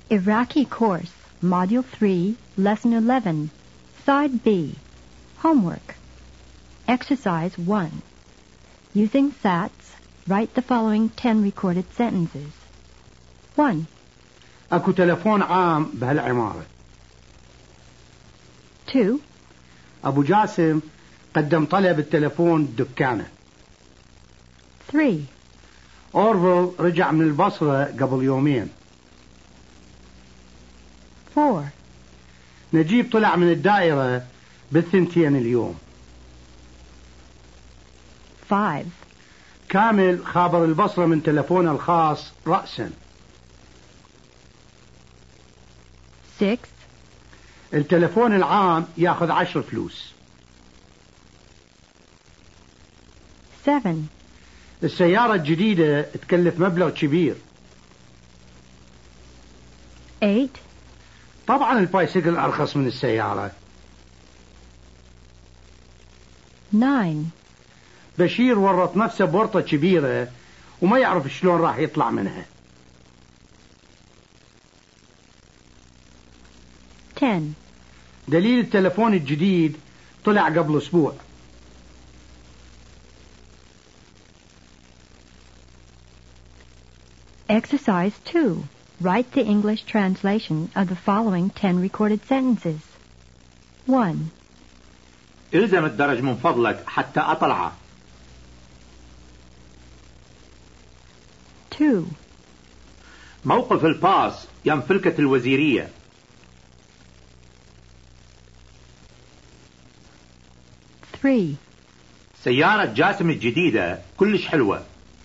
Iraqi Course, Module 3, Lesson 11, Side B, Homework. Exercise 1. Using SATs, write the following 10 recorded sentences. 1. اكو تلفون عام بهالعمارة. 2. ابو جاسم قدم طلب التلفون بدكانه. 3. أورفل رجع من البصرة قبل يومين. 4. نجيب طلع من الدائرة بالثنتين اليوم. 5. كامل خابر البصرة من تلفونه الخاص رأسا. 6. التلفون العام ياخذ 10 فلوس. 7. السيارة الجديدة تكلف مبلغ كبير. 8. طبعا البايسيكل أرخص من السيارة. 9. بشير ورط نفسه بورطة كبيرة وما يعرف شلون راح يطلع منها. 10. دليل التلفون الجديد طلع قبل أسبوع. Exercise 2. Write the English translation of the following 10 recorded sentences. 1. الزم الدرج من فضلك حتى أطلعه. 2. موقف الباص يم فلكة الوزيرية. 3. سيارة جاسم الجديدة كلش حلوة.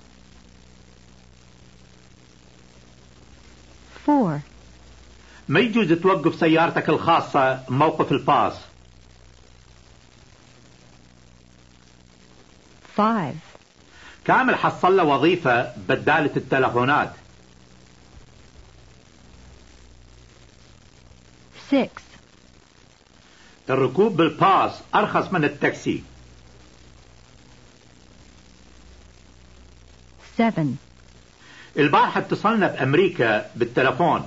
4. ما يجوز توقف سيارتك الخاصة موقف الباص. 5. كامل حصل له وظيفة بدالة التلفونات. 6. الركوب بالباص أرخص من التاكسي. 7. البارحة اتصلنا بأمريكا بالتلفون.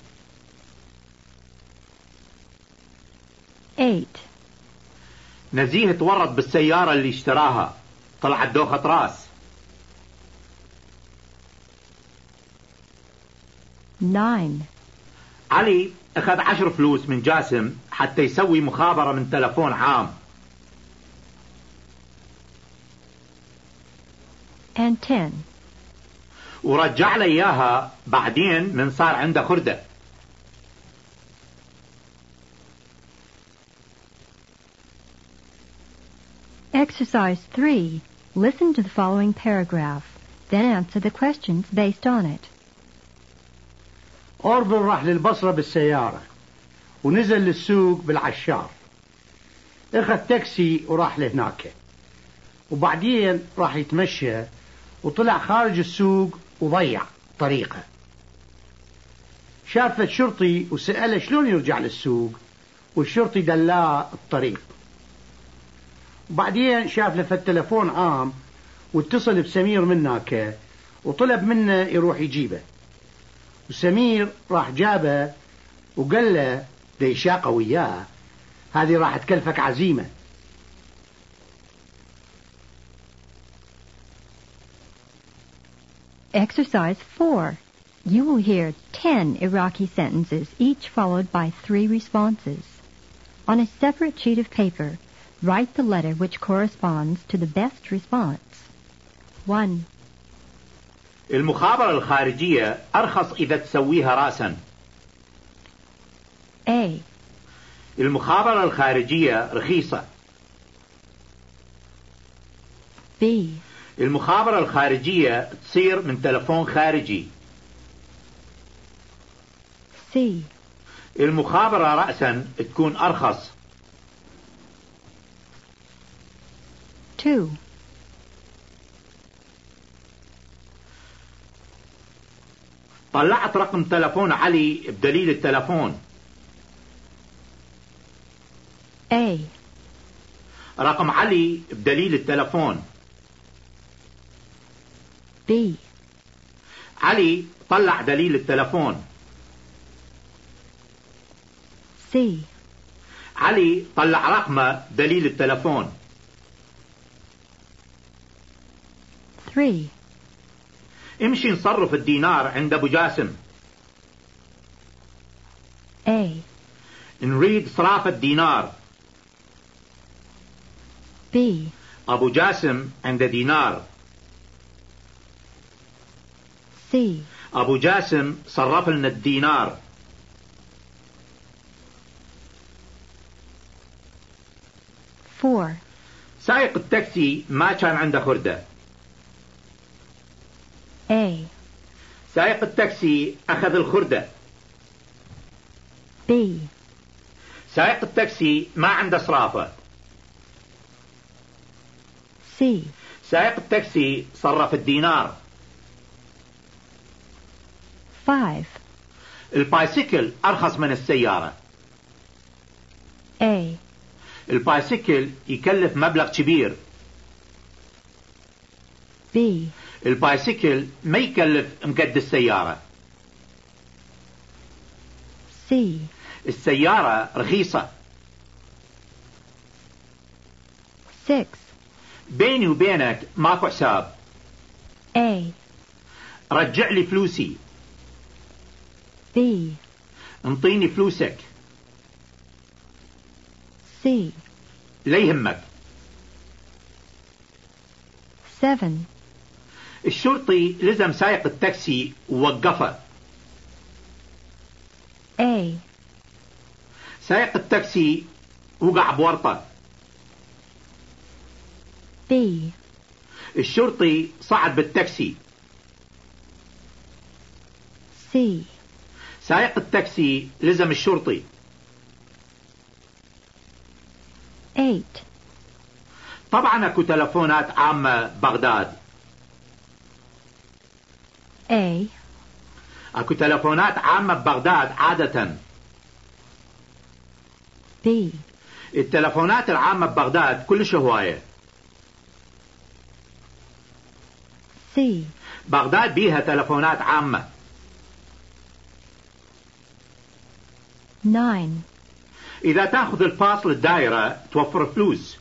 8. نزيه تورط بالسيارة اللي اشتراها طلعت دوخة راس. 9. علي أخذ 10 فلوس من جاسم حتى يسوي مخابرة من تلفون عام. And 10. ورجع لي إياها بعدين من صار عنده خردة. Exercise 3. Listen to the following paragraph, then answer the questions based on it. أورفل راح للبصرة بالسيارة ونزل للسوق بالعشار. اخذ تاكسي وراح لهناك وبعدين راح يتمشى وطلع خارج السوق وضيع طريقه. شاف الشرطي وسأله شلون يرجع للسوق والشرطي دلاه الطريق. وبعدين شاف له تلفون عام واتصل بسمير من هناك وطلب منه يروح يجيبه. وسمير راح جابه وقال له ديشاقه وياه هذه راح تكلفك عزيمة. Exercise 4. You will hear 10 Iraqi sentences, each followed by 3 responses. On a separate sheet of paper, write the letter which corresponds to the best response. 1. المخابرة الخارجية أرخص إذا تسويها راسا. A. المخابرة الخارجية رخيصة. B. المخابرة الخارجية تصير من تلفون خارجي. C. المخابرة رأسا تكون أرخص. 2. طلعت رقم تلفون علي بدليل التلفون. A. رقم علي بدليل التلفون. B. علي طلع دليل التلفون. C. علي طلع رقمه دليل التلفون. 3. امشي نصرف الدينار عند أبو جاسم. A. نريد صرافة الدينار. B. أبو جاسم عند دينار. C. أبو جاسم صرف لنا الدينار. 4. سائق التاكسي ما كان عنده خردة. A. سائق التاكسي أخذ الخردة. B. سائق التاكسي ما عنده صرافة. C. سائق التاكسي صرف الدينار. 5. البايسكل أرخص من السيارة. A. البايسكل يكلف مبلغ كبير. B. البايسكل ما يكلف مقد السيارة. C. السيارة رخيصة. 6. بيني وبينك ماكو حساب. A. رجع لي فلوسي. B. انطيني فلوسك. C. لا يهمك. 7. الشرطي لزم سائق التاكسي ووقفه. A. سائق التاكسي وقع بورطة. B. الشرطي صعد بالتاكسي. C. سائق التاكسي لزم الشرطي. 8. طبعا اكو تلفونات عامة بغداد. A. اكو تلفونات عامة ببغداد عادة. B. التلفونات العامة ببغداد كلش هواية. C. بغداد بيها تلفونات عامة. 9. إذا تأخذ الباص للدائرة توفر فلوس.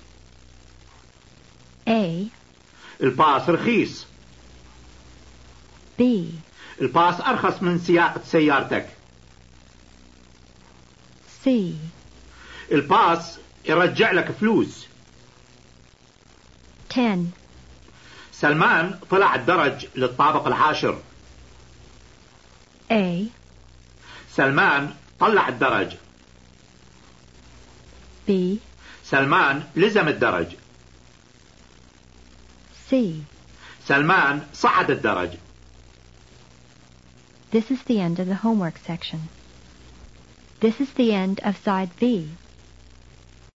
A. الباص رخيص. B. الباص أرخص من سياقة سيارتك. C. الباص يرجع لك فلوس. 10. سلمان طلع الدرج للطابق العاشر. A. سلمان طلع الدرج. B. سلمان لزم الدرج. C. سلمان صعد الدرج. This is the end of the homework section. This is the end of side B.